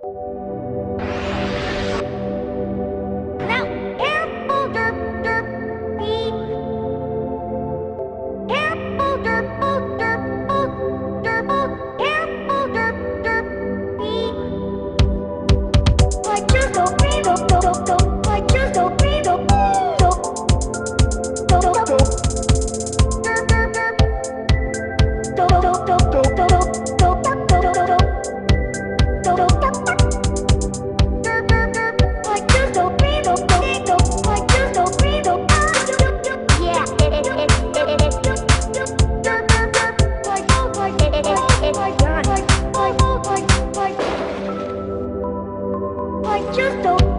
Now, careful, derp, derp, beep. Careful, derp, derp, derp, careful, derp, derp, beep. I just don't breathe, I just don't breathe, I just don't